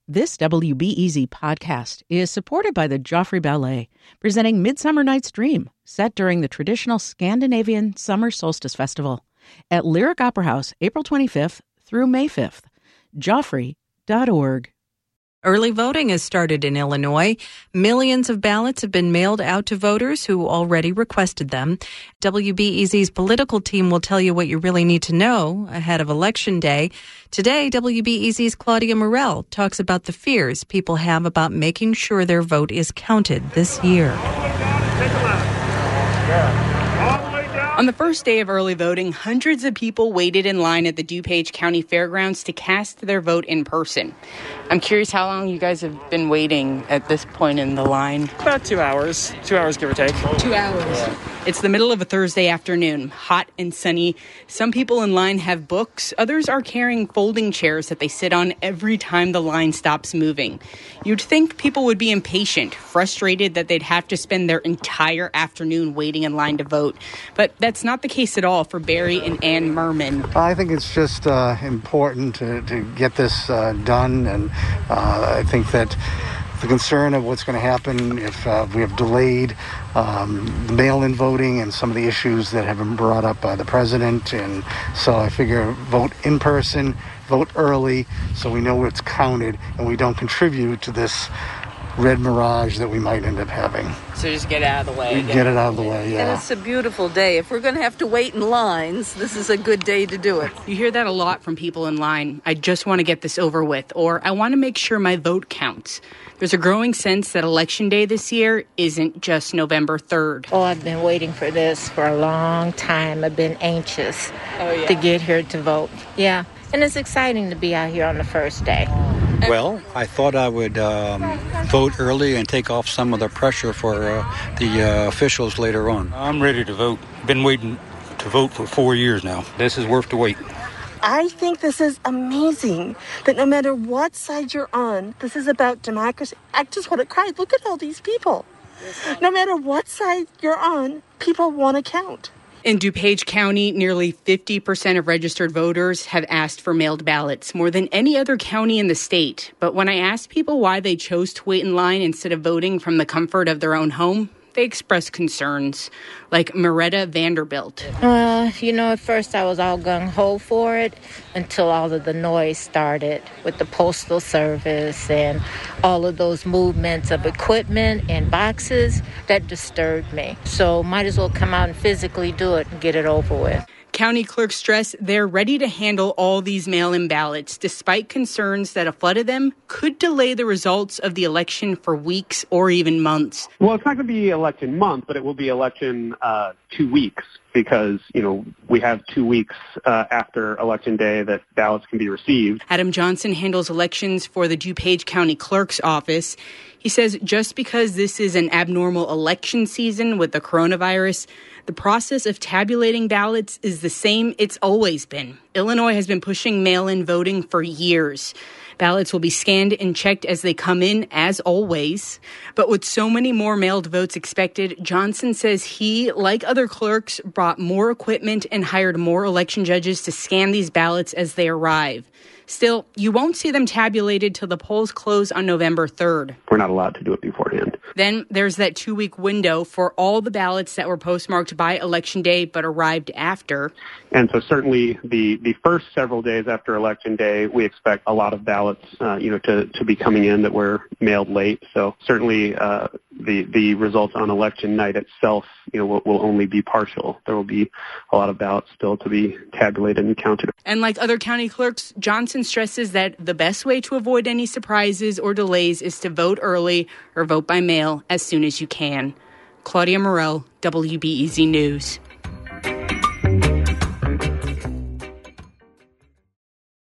This WBEZ podcast is supported by the Joffrey Ballet, presenting Midsummer Night's Dream, set during the traditional Scandinavian Summer Solstice Festival at Lyric Opera House, April 25th through May 5th. Joffrey.org. Early voting has started in Illinois. Millions of ballots have been mailed out to voters who already requested them. WBEZ's political team will tell you what you really need to know ahead of Election Day. Today, WBEZ's Claudia Morell talks about the fears people have about making sure their vote is counted this year. On the first day of early voting, hundreds of people waited in line at the DuPage County Fairgrounds to cast their vote in person. I'm curious how long you guys have been waiting at this point in the line. About 2 hours. 2 hours, give or take. 2 hours. Yeah. It's the middle of a Thursday afternoon, hot and sunny. Some people in line have books. Others are carrying folding chairs that they sit on every time the line stops moving. You'd think people would be impatient, frustrated that they'd have to spend their entire afternoon waiting in line to vote. But that's not the case at all for Barry and Ann Merman. I think it's just important to get this done, and I think that the concern of what's going to happen if we have delayed the mail-in voting and some of the issues that have been brought up by the president. And so I figure vote in person, vote early, so we know it's counted and we don't contribute to this red mirage that we might end up having. So just get it out of the way. Get it out of the way, yeah. And it's a beautiful day. If we're going to have to wait in lines, this is a good day to do it. You hear that a lot from people in line. I just want to get this over with, or I want to make sure my vote counts. There's a growing sense that Election Day this year isn't just November 3rd. Oh, I've been waiting for this for a long time. I've been anxious to get here to vote. Yeah, and it's exciting to be out here on the first day. Well, I thought I would vote early and take off some of the pressure for the officials later on. I'm ready to vote. Been waiting to vote for 4 years now. This is worth the wait. I think this is amazing that no matter what side you're on, this is about democracy. I just want to cry. Look at all these people. No matter what side you're on, people want to count. In DuPage County, nearly 50% of registered voters have asked for mailed ballots, more than any other county in the state. But when I asked people why they chose to wait in line instead of voting from the comfort of their own home, they expressed concerns, like Moretta Vanderbilt. At first I was all gung-ho for it until all of the noise started with the Postal Service and all of those movements of equipment and boxes. That disturbed me. So might as well come out and physically do it and get it over with. County clerks stress they're ready to handle all these mail-in ballots, despite concerns that a flood of them could delay the results of the election for weeks or even months. Well, it's not going to be election month, but it will be election 2 weeks because, we have 2 weeks after Election Day that ballots can be received. Adam Johnson handles elections for the DuPage County Clerk's office. He says just because this is an abnormal election season with the coronavirus, the process of tabulating ballots is the same it's always been. Illinois has been pushing mail-in voting for years. Ballots will be scanned and checked as they come in, as always. But with so many more mailed votes expected, Johnson says he, like other clerks, brought more equipment and hired more election judges to scan these ballots as they arrive. Still, you won't see them tabulated till the polls close on November 3rd. We're not allowed to do it beforehand. Then there's that 2-week window for all the ballots that were postmarked by Election Day but arrived after. And so certainly the first several days after Election Day, we expect a lot of ballots, to be coming in that were mailed late. So certainly the results on election night itself, will only be partial. There will be a lot of ballots still to be tabulated and counted. And like other county clerks, Johnson stresses that the best way to avoid any surprises or delays is to vote early or vote by mail as soon as you can. Claudia Morell, WBEZ News.